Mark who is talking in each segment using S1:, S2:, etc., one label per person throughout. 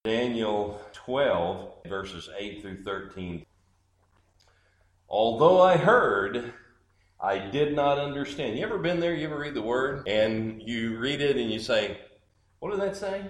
S1: Daniel 12, verses 8 through 13. Although I heard, I did not understand. You ever been there? You ever read the word and you read it and you say, what did that say?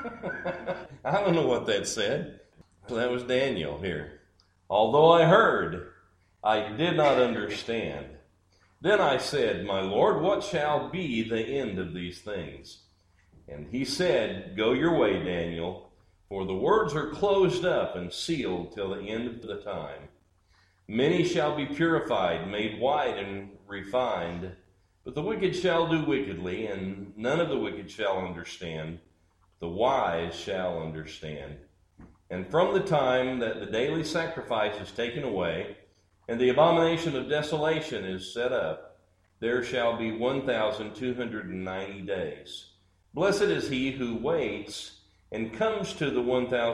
S1: I don't know what that said. So that was Daniel here. Although I heard, I did not understand. Then I said, my Lord, what shall be the end of these things? And he said, go your way, Daniel, for the words are closed up and sealed till the end of the time. Many shall be purified, made white and refined, but the wicked shall do wickedly, and none of the wicked shall understand. The wise shall understand. And from the time that the daily sacrifice is taken away, and the abomination of desolation is set up, there shall be 1,290 days. Blessed is he who waits and comes to the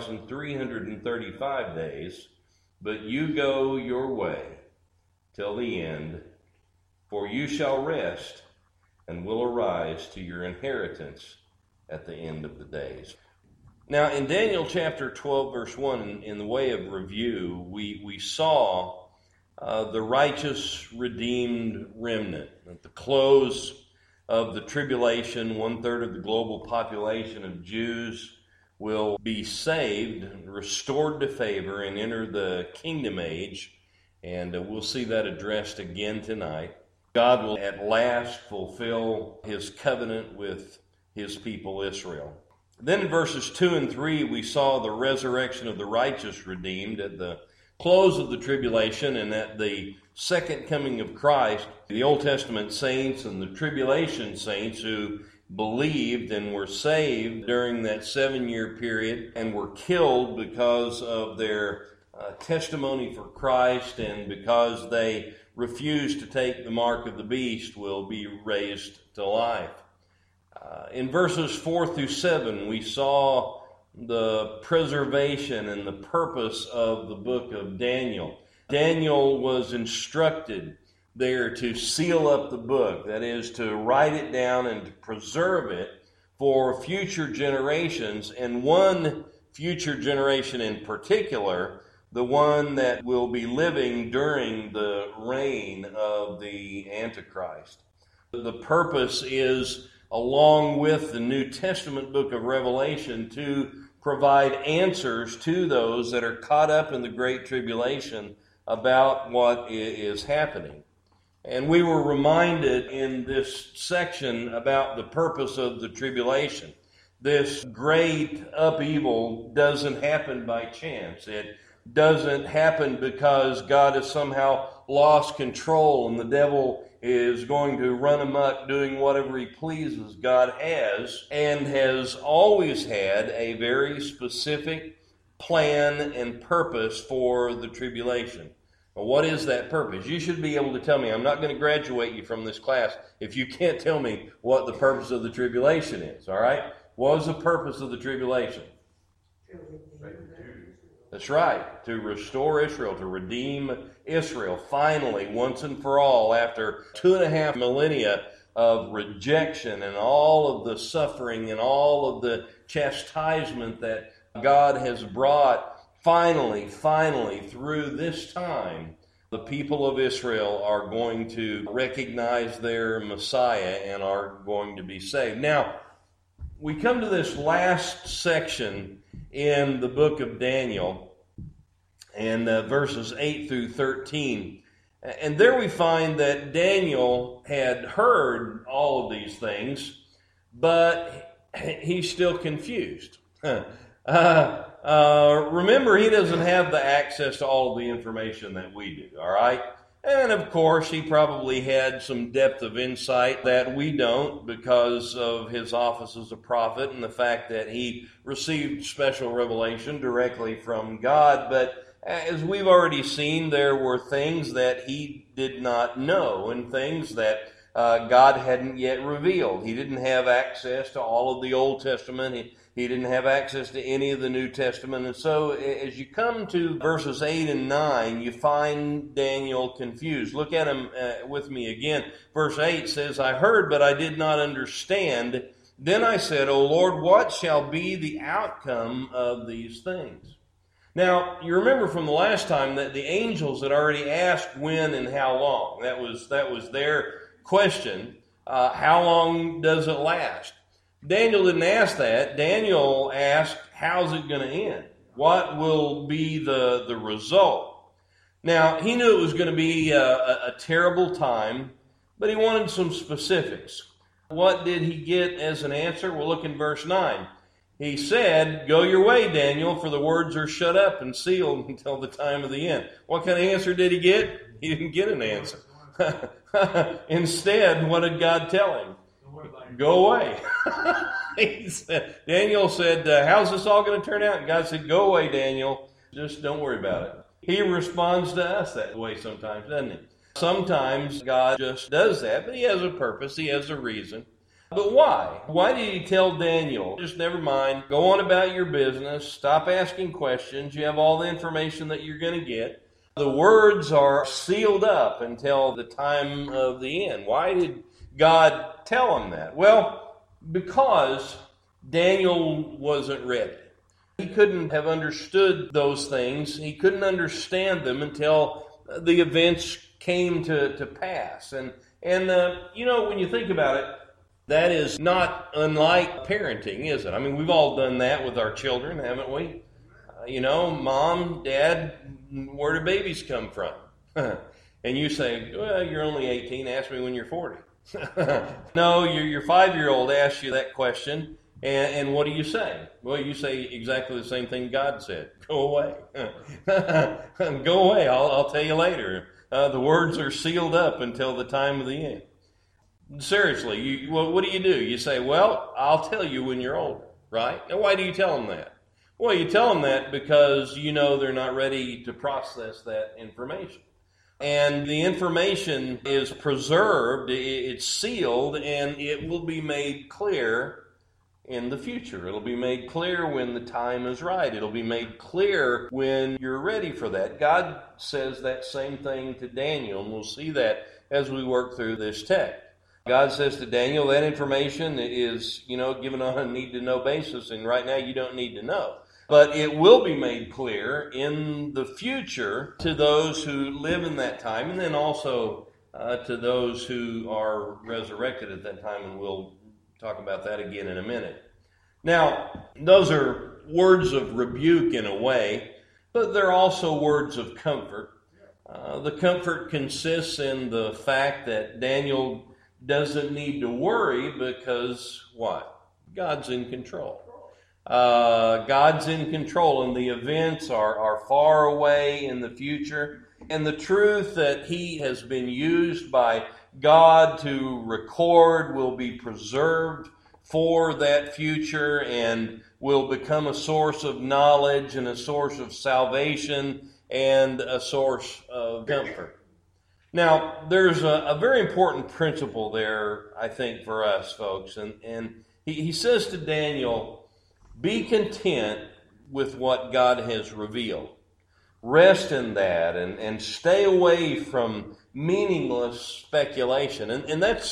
S1: 1,335 days, but you go your way till the end, for you shall rest and will arise to your inheritance at the end of the days. Now, in Daniel chapter 12, verse 1, in the way of review, we saw the righteous redeemed remnant. At the close of the tribulation, 1/3 of the global population of Jews will be saved, restored to favor, and enter the kingdom age. And we'll see that addressed again tonight. God will at last fulfill his covenant with his people Israel. Then in verses 2 and 3, we saw the resurrection of the righteous redeemed at the close of the tribulation, and at the second coming of Christ, the Old Testament saints and the tribulation saints who believed and were saved during that 7-year period and were killed because of their testimony for Christ and because they refused to take the mark of the beast will be raised to life. In verses 4 through 7, we saw the preservation and the purpose of the book of Daniel. Daniel was instructed there to seal up the book, that is, to write it down and to preserve it for future generations, and one future generation in particular, the one that will be living during the reign of the Antichrist. The purpose is, along with the New Testament book of Revelation, to provide answers to those that are caught up in the Great Tribulation about what is happening. And we were reminded in this section about the purpose of the tribulation. This great upheaval doesn't happen by chance. It doesn't happen because God has somehow lost control and the devil is going to run amok doing whatever he pleases. God has and has always had a very specific plan and purpose for the tribulation. Well, what is that purpose? You should be able to tell me. I'm not going to graduate you from this class if you can't tell me what the purpose of the tribulation is, all right? What is the purpose of the tribulation? That's right, to restore Israel, to redeem Israel, finally, once and for all, after 2.5 millennia of rejection and all of the suffering and all of the chastisement that God has brought. Finally, through this time, the people of Israel are going to recognize their Messiah and are going to be saved. Now, we come to this last section in the book of Daniel, and verses 8 through 13. And there we find that Daniel had heard all of these things, but he's still confused. Remember, he doesn't have the access to all of the information that we do, all right? And of course, he probably had some depth of insight that we don't because of his office as a prophet and the fact that he received special revelation directly from God. But as we've already seen, there were things that he did not know and things that God hadn't yet revealed. He didn't have access to all of the Old Testament. He didn't have access to any of the New Testament. And so as you come to verses 8 and 9, you find Daniel confused. Look at him with me again. Verse 8 says, I heard, but I did not understand. Then I said, O Lord, what shall be the outcome of these things? Now, you remember from the last time that the angels had already asked when and how long. That was their question. How long does it last? Daniel didn't ask that. Daniel asked, how's it going to end? What will be the result? Now, he knew it was going to be a terrible time, but he wanted some specifics. What did he get as an answer? Well, look in verse 9. He said, go your way, Daniel, for the words are shut up and sealed until the time of the end. What kind of answer did he get? He didn't get an answer. Instead, what did God tell him? Go away. Daniel said, how's this all going to turn out? And God said, go away, Daniel. Just don't worry about it. He responds to us that way sometimes, doesn't he? Sometimes God just does that, but he has a purpose. He has a reason. But why? Why did he tell Daniel, just never mind, go on about your business, stop asking questions, you have all the information that you're going to get. The words are sealed up until the time of the end. Why did God tell him that? Well, because Daniel wasn't ready. He couldn't have understood those things. He couldn't understand them until the events came to pass. And when you think about it, that is not unlike parenting, is it? I mean, we've all done that with our children, haven't we? Mom, Dad, where do babies come from? And you say, well, you're only 18, ask me when you're 40. No, your 5-year-old asks you that question, and what do you say? Well, you say exactly the same thing God said. Go away. Go away, I'll tell you later. The words are sealed up until the time of the end. Seriously, what do? You say, well, I'll tell you when you're older, right? Now, why do you tell them that? Well, you tell them that because you know they're not ready to process that information. And the information is preserved, it's sealed, and it will be made clear in the future. It'll be made clear when the time is right. It'll be made clear when you're ready for that. God says that same thing to Daniel, and we'll see that as we work through this text. God says to Daniel, that information is, given on a need-to-know basis, and right now you don't need to know. But it will be made clear in the future to those who live in that time, and then also to those who are resurrected at that time, and we'll talk about that again in a minute. Now, those are words of rebuke in a way, but they're also words of comfort. The comfort consists in the fact that Daniel doesn't need to worry because what? God's in control. God's in control, and the events are far away in the future. And the truth that He has been used by God to record will be preserved for that future and will become a source of knowledge and a source of salvation and a source of comfort. Now, there's a very important principle there, I think, for us, folks. And he says to Daniel, be content with what God has revealed. Rest in that and stay away from meaningless speculation. And that's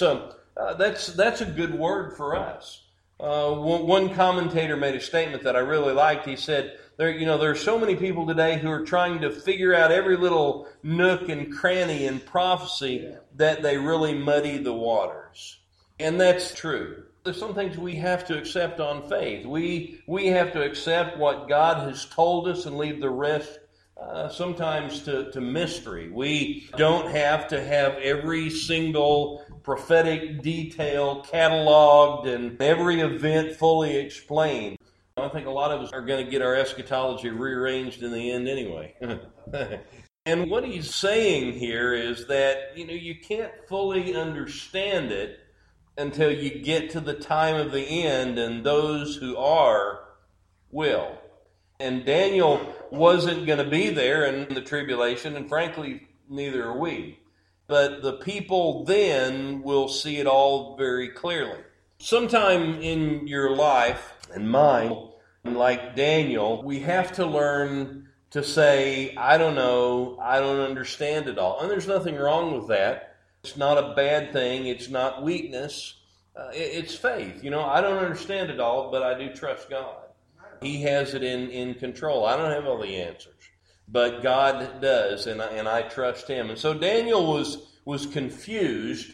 S1: a good word for us. One commentator made a statement that I really liked. He said, there are so many people today who are trying to figure out every little nook and cranny in prophecy that they really muddy the waters. And that's true. There's some things we have to accept on faith. We have to accept what God has told us and leave the rest sometimes to mystery. We don't have to have every single prophetic detail cataloged and every event fully explained. I think a lot of us are going to get our eschatology rearranged in the end anyway. And what he's saying here is that, you can't fully understand it until you get to the time of the end, and those who are will. And Daniel wasn't going to be there in the tribulation, and frankly, neither are we. But the people then will see it all very clearly. Sometime in your life and mine, like Daniel, we have to learn to say, I don't know, I don't understand it all. And there's nothing wrong with that. It's not a bad thing. It's not weakness. It's faith. I don't understand it all, but I do trust God. He has it in control. I don't have all the answers, but God does, and I trust Him. And so Daniel was confused,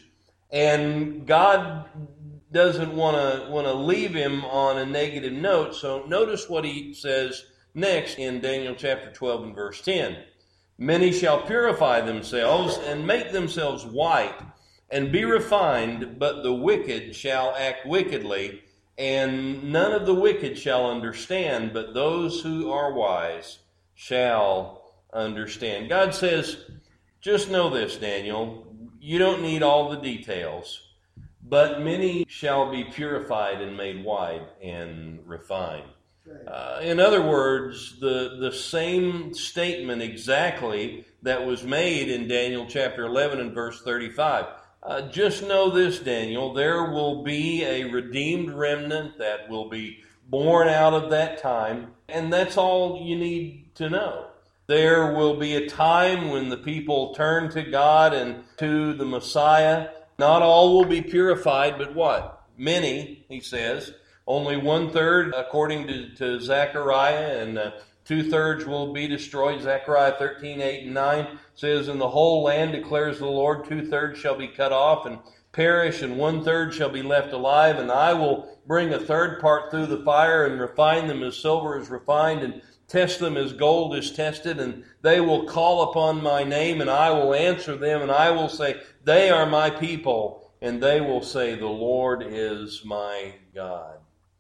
S1: and God doesn't want to leave him on a negative note. So notice what He says next in Daniel chapter 12 and verse 10. Many shall purify themselves and make themselves white and be refined, but the wicked shall act wickedly, and none of the wicked shall understand, but those who are wise shall understand. God says, just know this, Daniel, you don't need all the details, but many shall be purified and made white and refined. In other words, the same statement exactly that was made in Daniel chapter 11 and verse 35. Just know this, Daniel, there will be a redeemed remnant that will be born out of that time, and that's all you need to know. There will be a time when the people turn to God and to the Messiah. Not all will be purified, but what? Many, he says. Only 1/3, according to Zechariah, and 2/3 will be destroyed. Zechariah 13, 8, and 9 says, "In the whole land declares the Lord, 2/3 shall be cut off and perish, and 1/3 shall be left alive. And I will bring a third part through the fire and refine them as silver is refined, and test them as gold is tested. And they will call upon my name, and I will answer them, and I will say, they are my people. And they will say, the Lord is my God."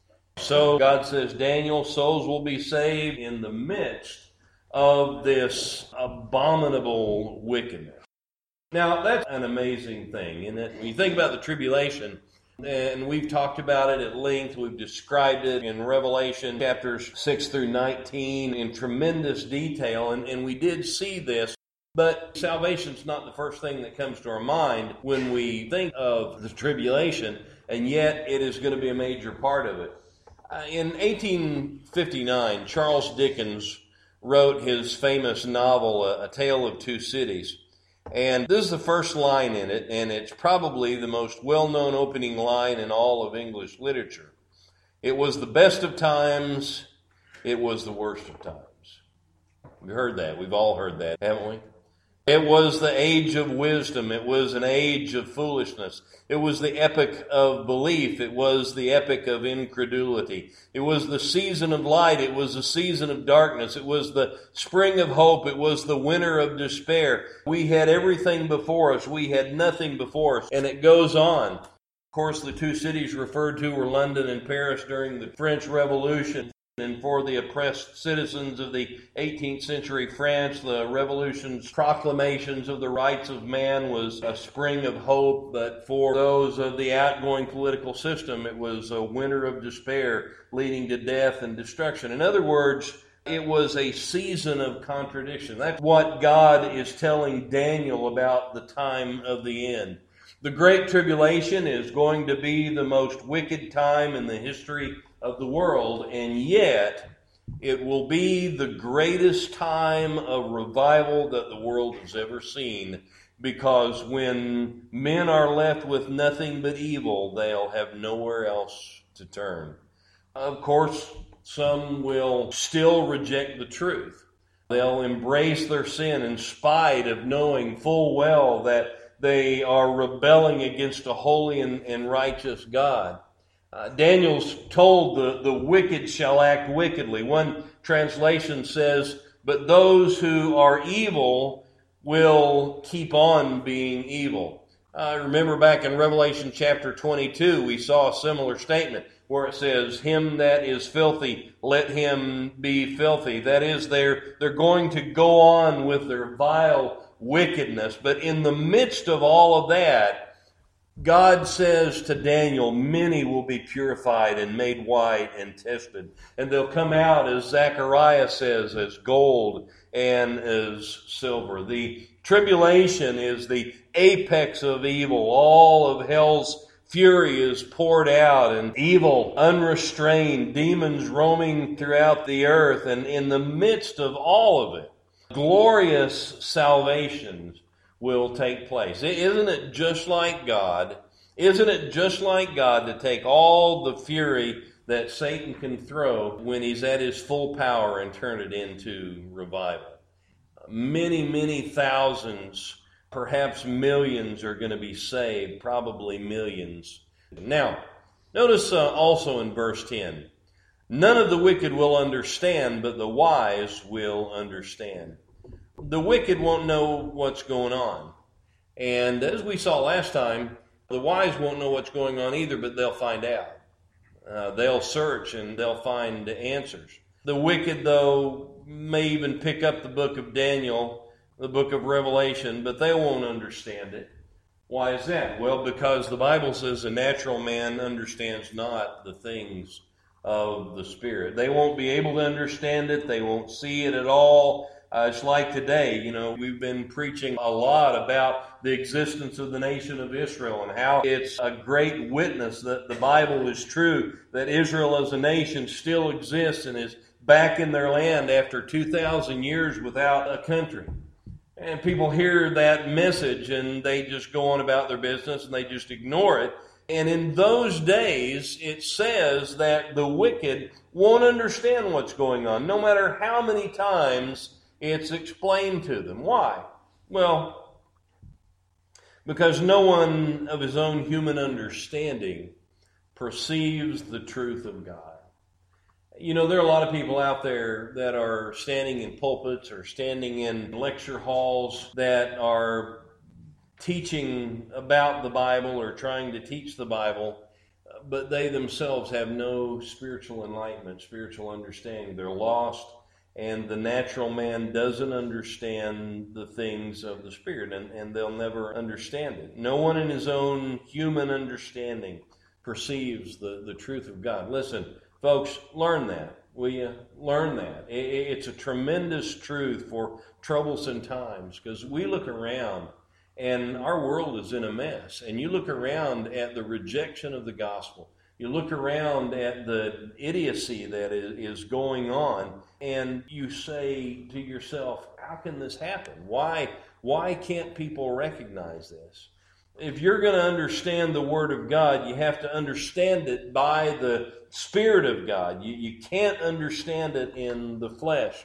S1: So God says, Daniel, souls will be saved in the midst of this abominable wickedness. Now, that's an amazing thing, isn't it? When you think about the tribulation, and we've talked about it at length, we've described it in Revelation chapters 6 through 19 in tremendous detail, and we did see this. But salvation's not the first thing that comes to our mind when we think of the tribulation, and yet it is going to be a major part of it. In 1859, Charles Dickens wrote his famous novel, A Tale of Two Cities. And this is the first line in it, and it's probably the most well-known opening line in all of English literature. It was the best of times, it was the worst of times. We've heard that. We've all heard that, haven't we? It was the age of wisdom. It was an age of foolishness. It was the epoch of belief. It was the epoch of incredulity. It was the season of light. It was the season of darkness. It was the spring of hope. It was the winter of despair. We had everything before us. We had nothing before us. And it goes on. Of course, the two cities referred to were London and Paris during the French Revolution. And for the oppressed citizens of the 18th century France, the Revolution's proclamations of the rights of man was a spring of hope. But for those of the outgoing political system, it was a winter of despair leading to death and destruction. In other words, it was a season of contradiction. That's what God is telling Daniel about the time of the end. The Great Tribulation is going to be the most wicked time in the history of the world, and yet it will be the greatest time of revival that the world has ever seen, because when men are left with nothing but evil, they'll have nowhere else to turn. Of course, some will still reject the truth. They'll embrace their sin in spite of knowing full well that they are rebelling against a holy and righteous God. Daniel's told the wicked shall act wickedly. One translation says, but those who are evil will keep on being evil. Remember back in Revelation chapter 22, we saw a similar statement where it says, him that is filthy, let him be filthy. That is, they're going to go on with their vile wickedness. But in the midst of all of that, God says to Daniel, many will be purified and made white and tested. And they'll come out, as Zechariah says, as gold and as silver. The tribulation is the apex of evil. All of hell's fury is poured out, and evil, unrestrained, demons roaming throughout the earth. And in the midst of all of it, glorious salvations will take place. Isn't it just like God? Isn't it just like God to take all the fury that Satan can throw when he's at his full power and turn it into revival? Many, many thousands, perhaps millions are going to be saved, probably millions. Now, notice also in verse 10, none of the wicked will understand, but the wise will understand. The wicked won't know what's going on. And as we saw last time, the wise won't know what's going on either, but they'll find out. They'll search and they'll find answers. The wicked, though, may even pick up the book of Daniel, the book of Revelation, but they won't understand it. Why is that? Well, because the Bible says a natural man understands not the things of the Spirit. They won't be able to understand it. They won't see it at all. It's like today, we've been preaching a lot about the existence of the nation of Israel and how it's a great witness that the Bible is true, that Israel as a nation still exists and is back in their land after 2,000 years without a country. And people hear that message and they just go on about their business and they just ignore it. And in those days, it says that the wicked won't understand what's going on, no matter how many times it's explained to them. Why? Well, because no one of his own human understanding perceives the truth of God. There are a lot of people out there that are standing in pulpits or standing in lecture halls that are teaching about the Bible or trying to teach the Bible, but they themselves have no spiritual enlightenment, spiritual understanding. They're lost. And the natural man doesn't understand the things of the Spirit, and they'll never understand it. No one in his own human understanding perceives the truth of God. Listen, folks, learn that. Will you learn that? It's a tremendous truth for troublesome times, because we look around and our world is in a mess. And you look around at the rejection of the gospel. You look around at the idiocy that is going on, and you say to yourself, how can this happen? Why can't people recognize this? If you're going to understand the Word of God, you have to understand it by the Spirit of God. You can't understand it in the flesh.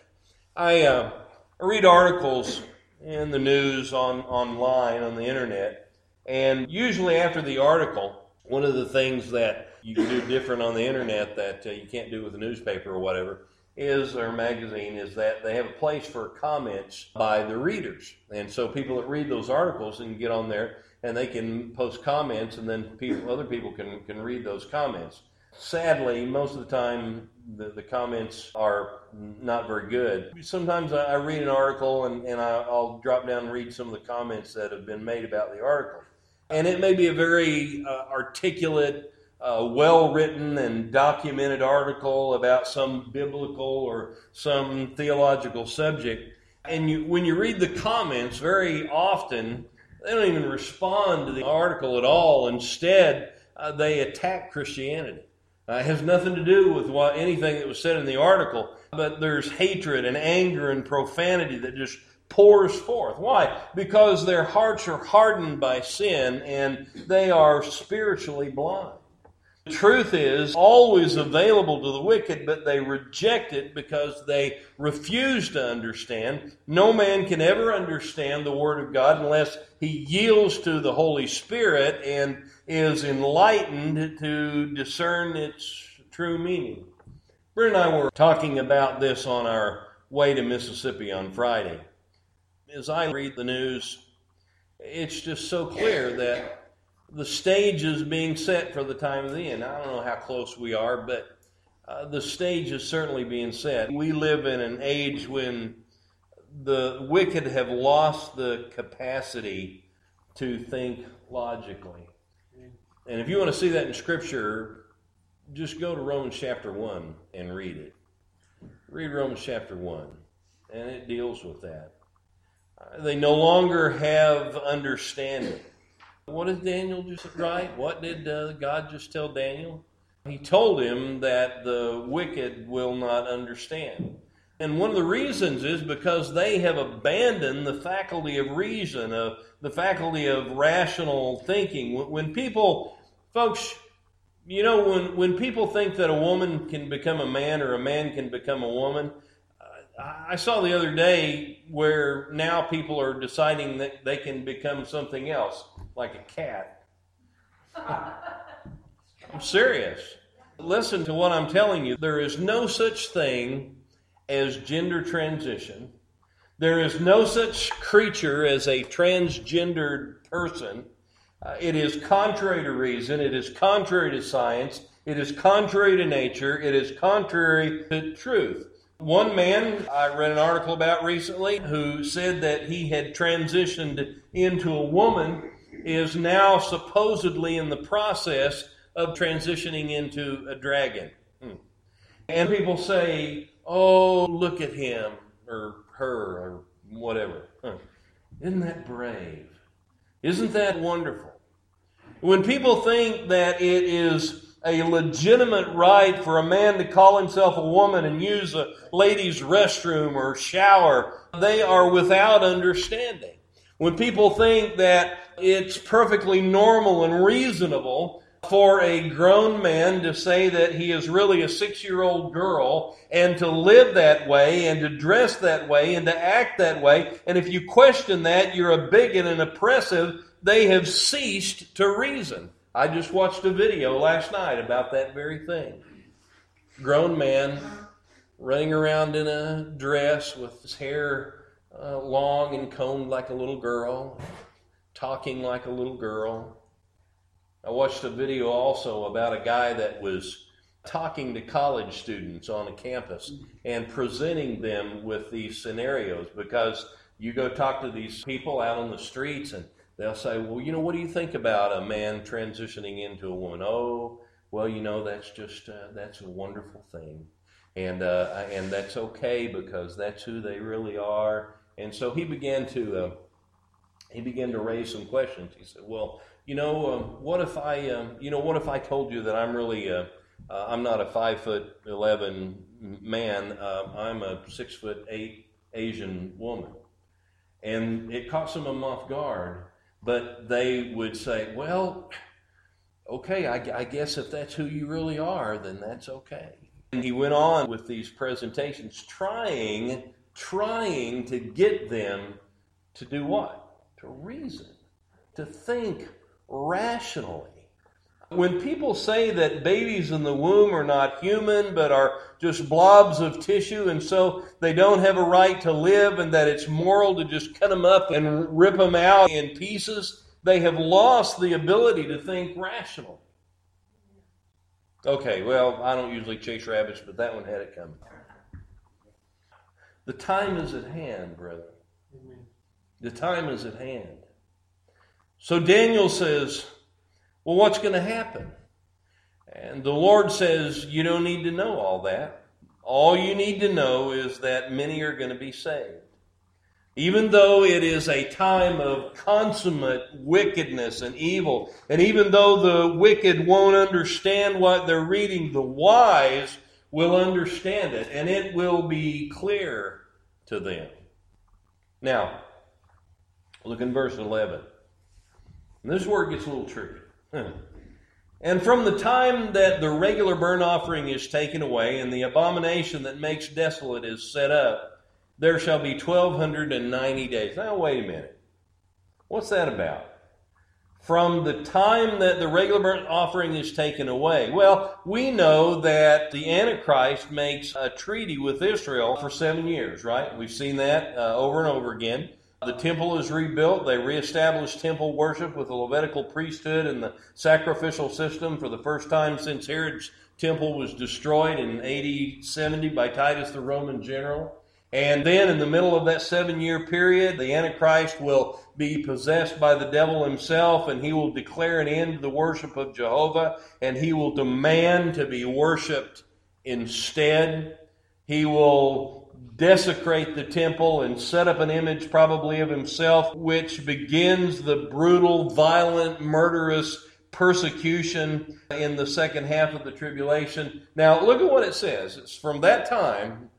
S1: I read articles in the news online on the internet, and usually after the article, one of the things that you can do different on the internet that you can't do with a newspaper or whatever or magazine is that they have a place for comments by the readers. And so people that read those articles can get on there and they can post comments, and then other people can read those comments. Sadly, most of the time the comments are not very good. Sometimes I read an article and I'll drop down and read some of the comments that have been made about the article. And it may be a very articulate, well-written and documented article about some biblical or some theological subject. And when you read the comments, very often they don't even respond to the article at all. Instead, they attack Christianity. It has nothing to do with anything that was said in the article, but there's hatred and anger and profanity that just pours forth. Why? Because their hearts are hardened by sin and they are spiritually blind. The truth is always available to the wicked, but they reject it because they refuse to understand. No man can ever understand the Word of God unless he yields to the Holy Spirit and is enlightened to discern its true meaning. Brent and I were talking about this on our way to Mississippi on Friday. As I read the news, it's just so clear that the stage is being set for the time of the end. I don't know how close we are, but the stage is certainly being set. We live in an age when the wicked have lost the capacity to think logically. And if you want to see that in Scripture, just go to Romans chapter 1 and read it. Read Romans chapter 1, and it deals with that. They no longer have understanding. What did Daniel just write? What did God just tell Daniel? He told him that the wicked will not understand. And one of the reasons is because they have abandoned the faculty of reason, the faculty of rational thinking. When people, folks, when people think that a woman can become a man or a man can become a woman, I saw the other day where now people are deciding that they can become something else, like a cat. I'm serious. Listen to what I'm telling you. There is no such thing as gender transition. There is no such creature as a transgendered person. It is contrary to reason. It is contrary to science. It is contrary to nature. It is contrary to truth. One man I read an article about recently who said that he had transitioned into a woman is now supposedly in the process of transitioning into a dragon. And people say, oh, look at him or her or whatever. Isn't that brave? Isn't that wonderful? When people think that it is a legitimate right for a man to call himself a woman and use a ladies' restroom or shower, they are without understanding. When people think that it's perfectly normal and reasonable for a grown man to say that he is really a 6-year-old girl and to live that way and to dress that way and to act that way, and if you question that, you're a bigot and oppressive, they have ceased to reason. I just watched a video last night about that very thing. Grown man running around in a dress with his hair long and combed like a little girl, talking like a little girl. I watched a video also about a guy that was talking to college students on a campus and presenting them with these scenarios, because you go talk to these people out on the streets and they'll say, well, what do you think about a man transitioning into a woman? Oh, well, that's just, that's a wonderful thing. And that's okay because that's who they really are. And so he began to raise some questions. He said, well, what if I told you that I'm really, I'm not a 5'11" man, I'm a 6'8" Asian woman. And it caught some of them off guard. But they would say, well, okay, I guess if that's who you really are, then that's okay. And he went on with these presentations, trying to get them to do what? To reason, to think rationally. When people say that babies in the womb are not human, but are just blobs of tissue, and so they don't have a right to live, and that it's moral to just cut them up and rip them out in pieces, they have lost the ability to think rationally. Okay, well, I don't usually chase rabbits, but that one had it coming. The time is at hand, brethren. The time is at hand. So Daniel says, well, what's going to happen? And the Lord says, you don't need to know all that. All you need to know is that many are going to be saved. Even though it is a time of consummate wickedness and evil, and even though the wicked won't understand what they're reading, the wise will understand it, and it will be clear to them. Now, look in verse 11. And this is where it gets a little tricky. And from the time that the regular burnt offering is taken away and the abomination that makes desolate is set up, there shall be 1,290 days. Now, wait a minute. What's that about? From the time that the regular burnt offering is taken away. Well, we know that the Antichrist makes a treaty with Israel for 7 years, right? We've seen that over and over again. The temple is rebuilt. They reestablished temple worship with the Levitical priesthood and the sacrificial system for the first time since Herod's temple was destroyed in AD 70 by Titus the Roman general. And then in the middle of that 7-year period, the Antichrist will be possessed by the devil himself, and he will declare an end to the worship of Jehovah, and he will demand to be worshipped instead. He will desecrate the temple and set up an image probably of himself, which begins the brutal, violent, murderous persecution in the second half of the tribulation. Now, look at what it says. It's from that time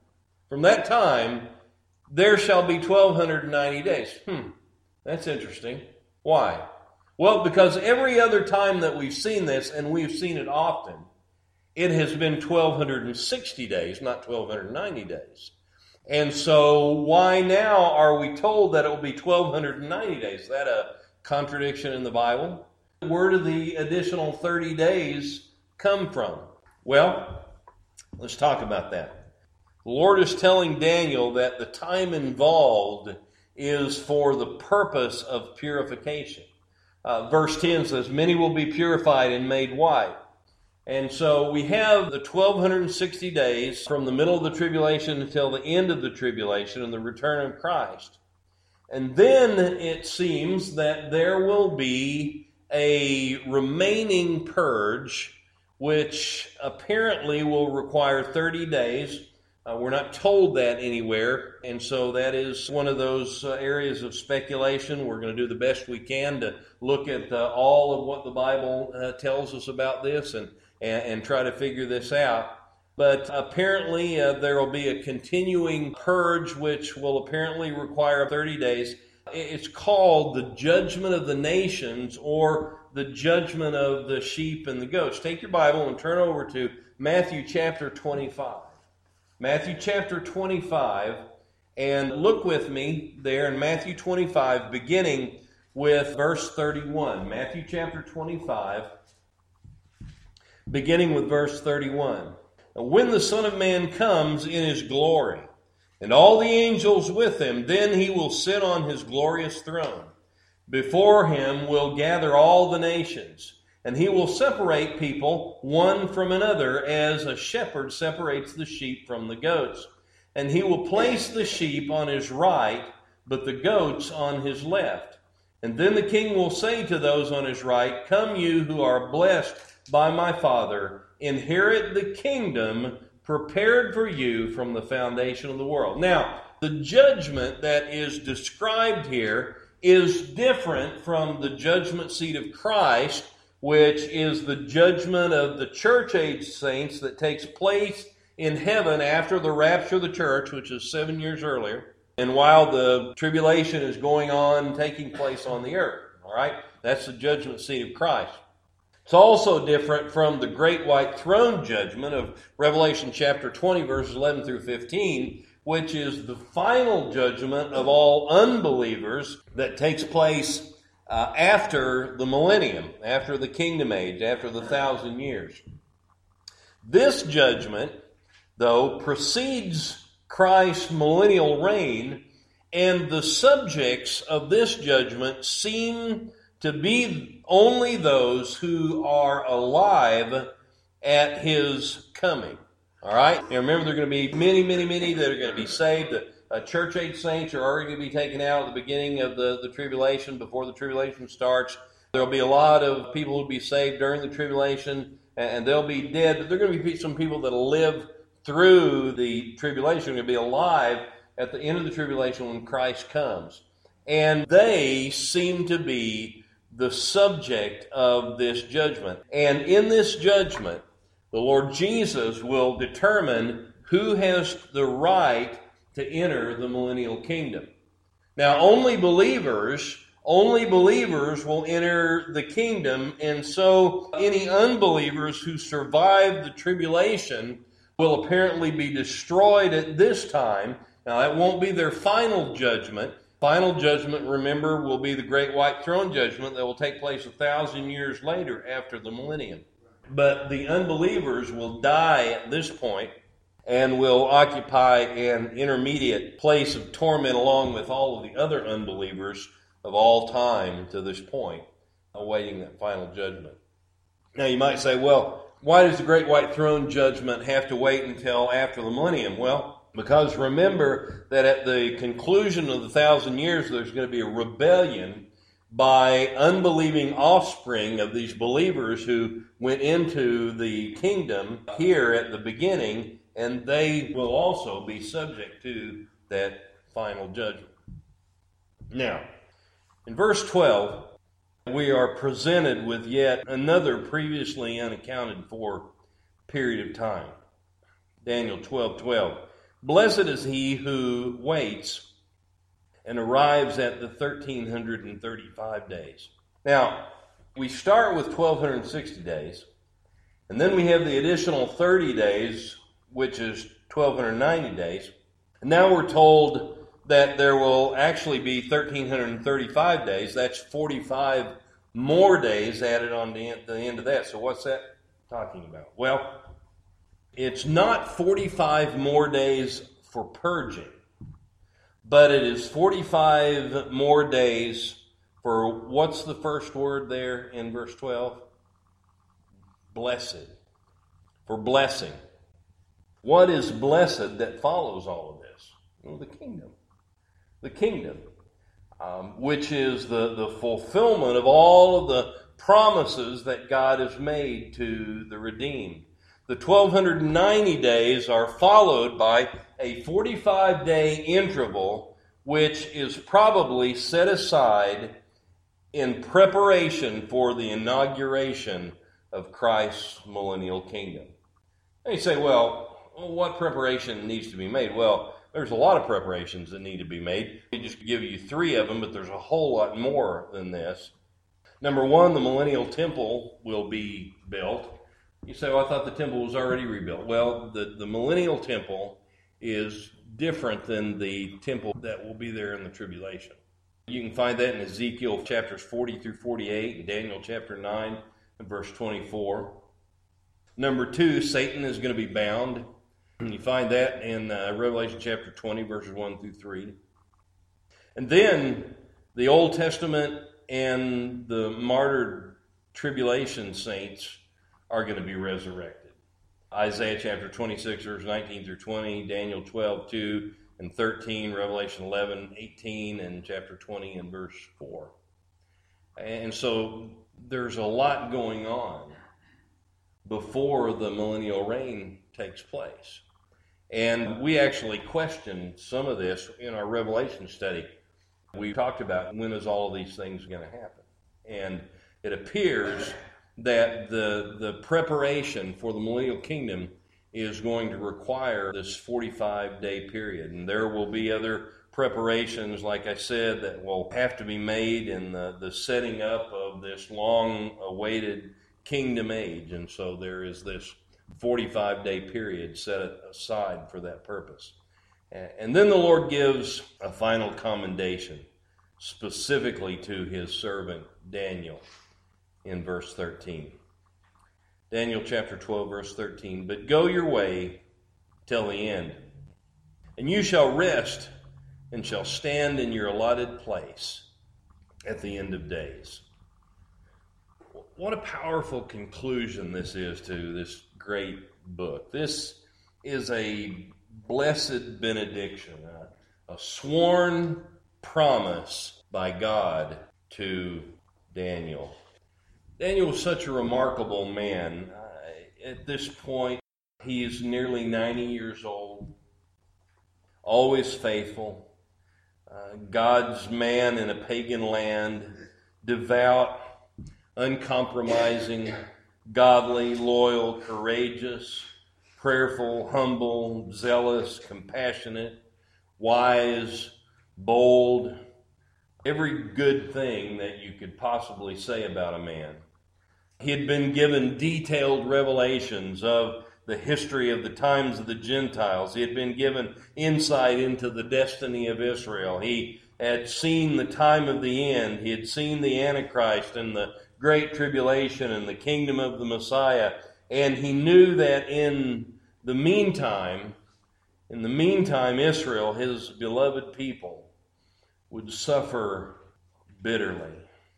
S1: From that time, there shall be 1,290 days. That's interesting. Why? Well, because every other time that we've seen this, and we've seen it often, it has been 1,260 days, not 1,290 days. And so why now are we told that it will be 1,290 days? Is that a contradiction in the Bible? Where do the additional 30 days come from? Well, let's talk about that. The Lord is telling Daniel that the time involved is for the purpose of purification. Verse 10 says, many will be purified and made white. And so we have the 1,260 days from the middle of the tribulation until the end of the tribulation and the return of Christ. And then it seems that there will be a remaining purge, which apparently will require 30 days. We're not told that anywhere, and so that is one of those areas of speculation. We're going to do the best we can to look at all of what the Bible tells us about this and try to figure this out. But apparently there will be a continuing purge, which will apparently require 30 days. It's called the judgment of the nations, or the judgment of the sheep and the goats. Take your Bible and turn over to Matthew chapter 25. Matthew chapter 25, and look with me there in Matthew 25, beginning with verse 31. Matthew chapter 25, beginning with verse 31. When the Son of Man comes in his glory, and all the angels with him, then he will sit on his glorious throne. Before him will gather all the nations. And he will separate people one from another, as a shepherd separates the sheep from the goats. And he will place the sheep on his right, but the goats on his left. And then the king will say to those on his right, come you who are blessed by my Father, inherit the kingdom prepared for you from the foundation of the world. Now, the judgment that is described here is different from the judgment seat of Christ, which is the judgment of the church age saints that takes place in heaven after the rapture of the church, which is 7 years earlier, and while the tribulation is going on, taking place on the earth. All right? That's the judgment seat of Christ. It's also different from the great white throne judgment of Revelation chapter 20, verses 11 through 15, which is the final judgment of all unbelievers that takes place after the millennium, after the kingdom age, after the 1,000 years. This judgment, though, precedes Christ's millennial reign, and the subjects of this judgment seem to be only those who are alive at his coming. All right? And remember, there are going to be many, many, many that are going to be saved. Church age saints are already going to be taken out at the beginning of the tribulation, before the tribulation starts. There will be a lot of people who will be saved during the tribulation, and they'll be dead. But there are going to be some people that will live through the tribulation, going to be alive at the end of the tribulation when Christ comes. And they seem to be the subject of this judgment. And in this judgment, the Lord Jesus will determine who has the right to enter the millennial kingdom. Now, only believers will enter the kingdom, and so any unbelievers who survive the tribulation will apparently be destroyed at this time. Now, that won't be their final judgment. Final judgment, remember, will be the great white throne judgment that will take place 1,000 years later after the millennium. But the unbelievers will die at this point and will occupy an intermediate place of torment along with all of the other unbelievers of all time to this point, awaiting that final judgment. Now you might say, well, why does the great white throne judgment have to wait until after the millennium? Well, because remember that at the conclusion of the 1,000 years, there's going to be a rebellion by unbelieving offspring of these believers who went into the kingdom here at the beginning, and they will also be subject to that final judgment. Now, in verse 12, we are presented with yet another previously unaccounted for period of time. Daniel 12:12. Blessed is he who waits and arrives at the 1,335 days. Now, we start with 1,260 days, and then we have the additional 30 days, which is 1,290 days. And now we're told that there will actually be 1,335 days. That's 45 more days added on the end of that. So what's that talking about? Well, it's not 45 more days for purging, but it is 45 more days for, what's the first word there in verse 12? Blessed. For blessing. What is blessed that follows all of this? Well, the kingdom. The kingdom, which is the fulfillment of all of the promises that God has made to the redeemed. The 1,290 days are followed by a 45-day interval, which is probably set aside in preparation for the inauguration of Christ's millennial kingdom. And you say, well, what preparation needs to be made? Well, there's a lot of preparations that need to be made. I just give you 3 of them, but there's a whole lot more than this. Number 1, the millennial temple will be built. You say, well, I thought the temple was already rebuilt. Well, the millennial temple is different than the temple that will be there in the tribulation. You can find that in Ezekiel chapters 40 through 48 and Daniel chapter 9 and verse 24. Number 2, Satan is going to be bound. You find that in Revelation chapter 20, verses 1 through 3. And then the Old Testament and the martyred tribulation saints are going to be resurrected. Isaiah chapter 26, verse 19 through 20, Daniel 12, 2 and 13, Revelation 11, 18, and chapter 20 and verse 4. And so there's a lot going on before the millennial reign takes place. And we actually questioned some of this in our Revelation study. We talked about when is all of these things going to happen. And it appears that the preparation for the millennial kingdom is going to require this 45-day period. And there will be other preparations, like I said, that will have to be made in the setting up of this long-awaited kingdom age. And so there is this 45-day period set aside for that purpose. And then the Lord gives a final commendation specifically to his servant Daniel in verse 13. Daniel chapter 12, verse 13. But go your way till the end, and you shall rest and shall stand in your allotted place at the end of days. What a powerful conclusion this is to this great book. This is a blessed benediction, a sworn promise by God to Daniel. Daniel was such a remarkable man. At this point, he is nearly 90 years old, always faithful, God's man in a pagan land, devout, uncompromising, godly, loyal, courageous, prayerful, humble, zealous, compassionate, wise, bold, every good thing that you could possibly say about a man. He had been given detailed revelations of the history of the times of the Gentiles. He had been given insight into the destiny of Israel. He had seen the time of the end. He had seen the Antichrist and the Great Tribulation and the kingdom of the Messiah. And he knew that in the meantime, Israel, his beloved people, would suffer bitterly.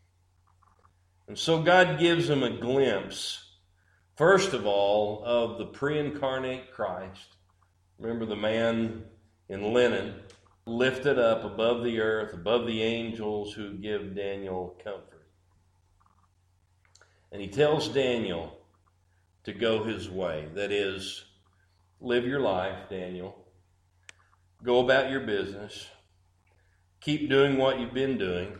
S1: And so God gives him a glimpse, first of all, of the pre-incarnate Christ. Remember the man in linen, lifted up above the earth, above the angels who give Daniel comfort. And he tells Daniel to go his way. That is, live your life, Daniel. Go about your business. Keep doing what you've been doing.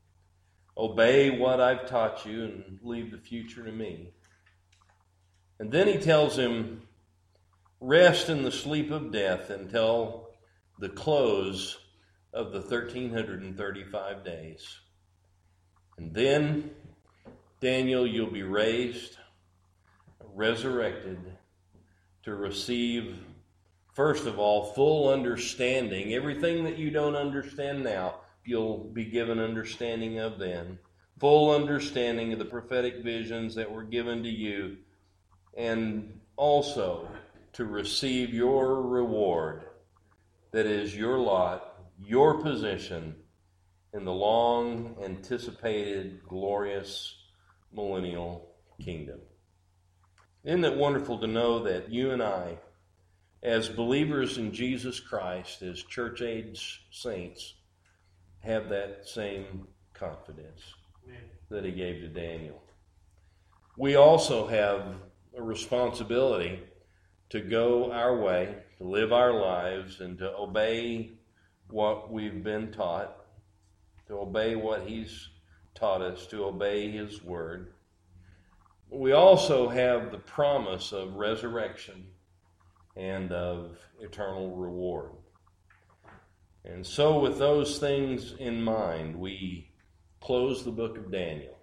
S1: Obey what I've taught you and leave the future to me. And then he tells him rest in the sleep of death until the close of the 1335 days. And then, Daniel, you'll be raised, resurrected, to receive, first of all, full understanding. Everything that you don't understand now, you'll be given understanding of then. Full understanding of the prophetic visions that were given to you, and also to receive your reward, that is your lot, your position in the long anticipated glorious millennial kingdom. Isn't it wonderful to know that you and I, as believers in Jesus Christ, as church-age saints, have that same confidence that he gave to Daniel? We also have a responsibility to go our way, to live our lives, and to obey what we've been taught, to obey what he's taught us, to obey his word. We also have the promise of resurrection and of eternal reward. And so with those things in mind, we close the book of Daniel.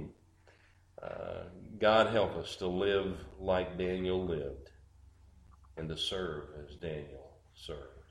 S1: God help us to live like Daniel lived and to serve as Daniel served.